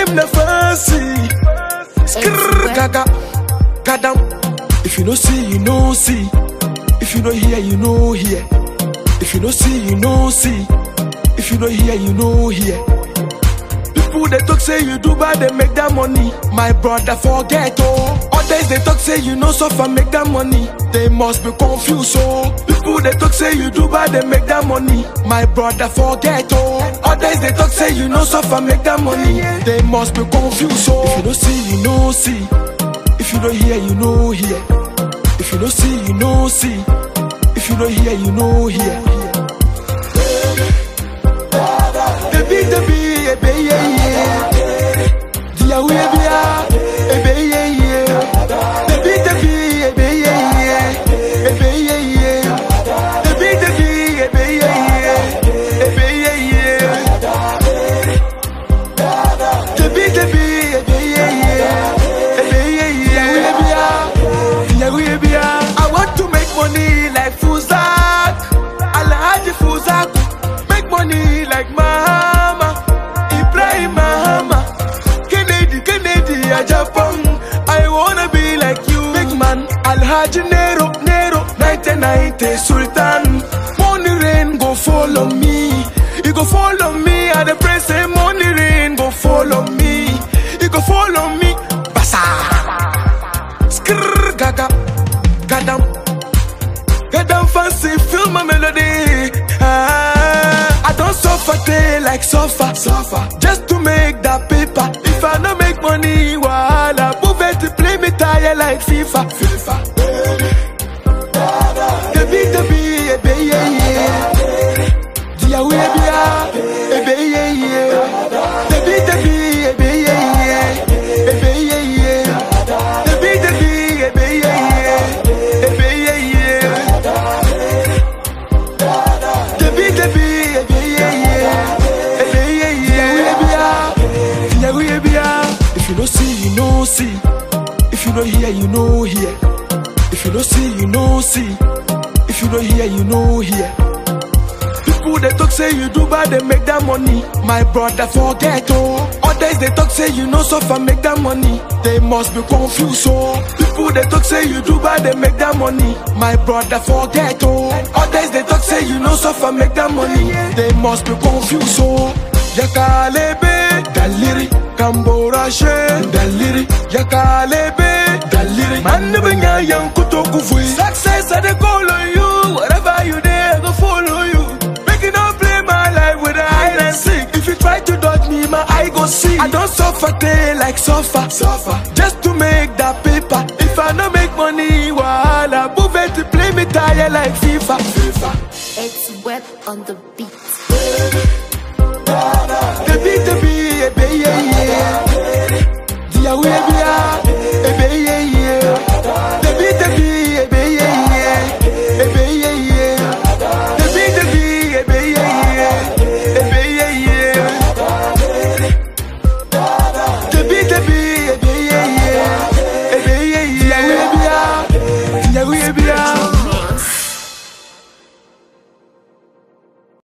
him the fancy. Skrrr gaga, gadam. If you no see, you no see. If you no hear, you no hear. If you no see, you no see. If you no hear, you no hear. People they talk say you do bad, they make that money. My brother forget oh. Others they talk say you no suffer, make that money. They must be confused oh. People they talk say you do bad, they make that money. My brother forget oh. Others they talk say you no suffer, make that money. They must be confused oh. If you no see, you no see. If you no hear, you no hear. If you no see, you no see. If you no hear, you no hear. The beat, yeah, yeah. Dia we be yeah. The beat, yeah, yeah. The beat, yeah, yeah. The beat, yeah. I want to make money like Fuzak. Alhaji Fuzak. Make money like Mahama. Ibrahim Mahama. Kennedy, Japan. I wanna be like you. Big man, Alhaji Nero, 1990 Sultan. Money rain go follow me. You go follow me. I the pray say money rain go follow me. You go follow me. Basa. Skrrr gaga, gadam. Gadam fancy, feel my melody. I don't suffer day like suffer. Just to make that paper. If I don't make money, wahala. Move it to play me tire like FIFA. The beat, yeah. Dia we be yeah. The beat, yeah. The beat, yeah. The beat, yeah. If you no see, you no see. If you no hear, you no hear. If you no see, you no see. If you no hear, you no hear. People they talk say you do bad, they make that money. My brother forget oh. Others they talk say you no suffer, make that money. They must be confused oh. People they talk say you do bad, they make that money. My brother forget oh. Others they talk say you no suffer, make that money. They must be confused oh. Yakalebe daliri, Kambora she daliri. Yakalebe daliri, man benya yang kuto kufui. Success I dey call on you, wherever you there I go follow you. Make it not play my life with a hide and seek. If you try to dodge me, my eye go see. I don't suffer day like suffer. Just to make that paper. If I don't make money, wahala. Move it to play me tire like FIFA. It's wet on the beat.